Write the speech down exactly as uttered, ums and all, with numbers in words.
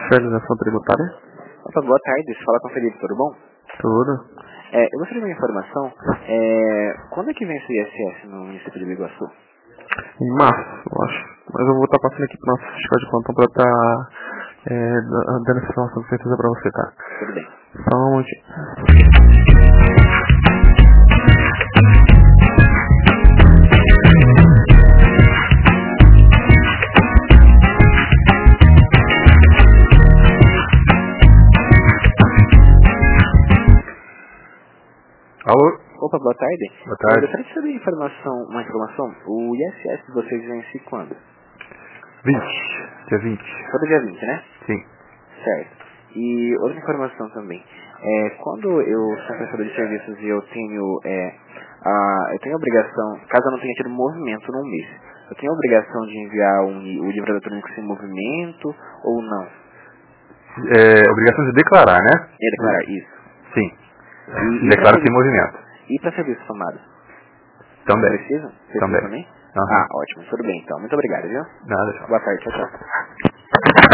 Fiscalização Tributária. Opa, boa tarde, fala com o Felipe, tudo bom? Tudo. É, eu gostaria de uma informação, é, quando é que vence o I S S no município de Biguaçu? Em março, eu acho. Mas eu vou estar passando aqui pro nosso fiscal de plantão pra estar é, dando essa informação com certeza pra você, tá? Tudo bem. Só um momentinho. Alô? Opa, boa tarde. Boa tarde. Eu gostaria de saber informação, uma informação, o I S S de vocês vence quando? vinte. Dia vinte. Todo dia vinte, né? Sim. Certo. E outra informação também. É, quando eu sou prestador de serviços e eu tenho, é, a, eu tenho a obrigação, caso eu não tenha tido movimento num mês, eu tenho a obrigação de enviar um, o livro eletrônico sem movimento ou não? É, obrigação de declarar, né? É declarar isso. Sim. E, e Declara para sem movimento. E para serviço somado? Também. Precisa? Precisa Também. também? Uhum. Ah, ótimo. Tudo bem então. Muito obrigado, viu? Nada, tchau. Boa tarde. Tchau, tchau.